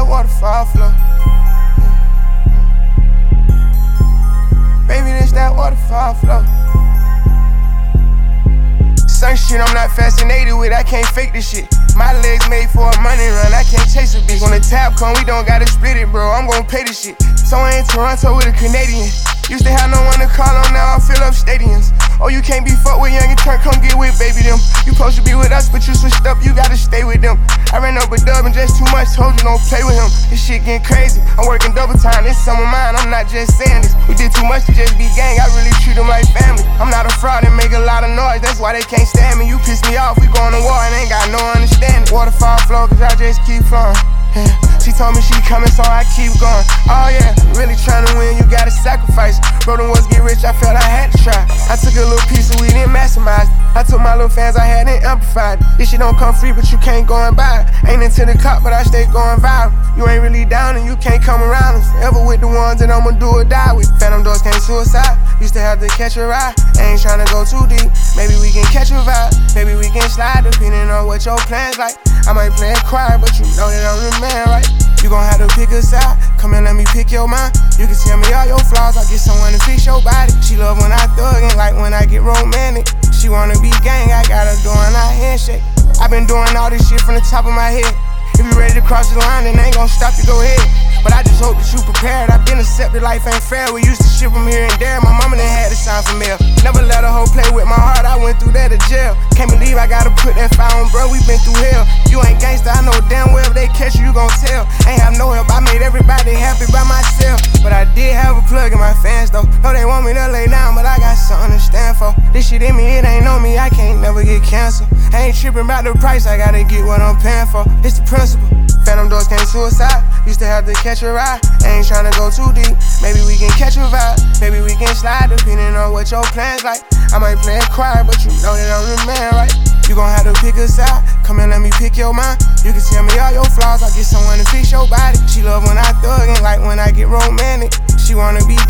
that waterfall flow. Baby, this that waterfall flow. Some shit I'm not fascinated with, I can't fake this shit. My legs made for a money run, I can't chase a bitch. When the tab come, we don't gotta split it, bro, I'm gon' pay this shit. So I in Toronto with a Canadian. Used to have no one to call on, now I fill up stadiums. Oh, you can't be fucked with young and turn, come get with baby them. You supposed to be with us, but you switched up, you gotta stay with them. I ran up a dub and just too much, told you don't play with him. This shit getting crazy, I'm working double time, this some of mine, I'm not just saying this. We did too much to just be gang, I really treat them like family. I'm not a fraud and make a lot of noise, that's why they can't stand me. You piss me off, we going to war and ain't got no understanding. Waterfall flow, cause I just keep flowing. Yeah. She told me she coming, so I keep going. Oh yeah, really tryna win, you gotta sacrifice. Bro, them was get rich, I felt I had to try. I took a little piece of weed and maximized. I took my little fans I had and amplified. This shit don't come free, but you can't go and buy it. Ain't into the cup, but I stay going viral. You ain't really down and you can't come around. I'm forever with the ones that I'ma do or die with. Phantom doors can't suicide. Used to have to catch a ride. Ain't tryna go too deep. Maybe we can catch a vibe. Maybe we can slide depending on what your plans like. I might play it quiet, but you know that I'm the man, right? You gon' have to pick a side. Come and let me pick your mind. You can tell me all your flaws. I'll get someone to fix your body. She love when I thug and like when I get romantic. She wanna be gang, I got her doing our handshake. I been doing all this shit from the top of my head. If you ready to cross the line, then I ain't gon' stop you, go ahead. But I just hope that you prepared. I been accepted, life ain't fair. We used to ship from here and there. My mama done had to sign for mail. Never let a hoe play with my heart, I went through that to jail. Can't believe I gotta put that fire on, bro, we been through hell. You ain't gangsta, I know damn well if they catch you, you gon' tell. Ain't have no help, I made everybody happy by myself. But I did have a plug in my fans though. Know they want me to lay down, but I got something to stand for. This shit in me, it ain't on me, I can't never get canceled. I ain't tripping about the price, I gotta get what I'm paying for. It's the principle. Phantom doors can't suicide. Used to have to catch a ride. Ain't tryna go too deep. Maybe we can catch a vibe. Maybe we can slide depending on what your plans like. I might play it quiet, but you know that I'm the man, right? You gon' have to pick a side. Come and let me pick your mind. You can tell me all your flaws. I'll get someone to fix your body. She love when I thug and like when I get romantic. She wanna be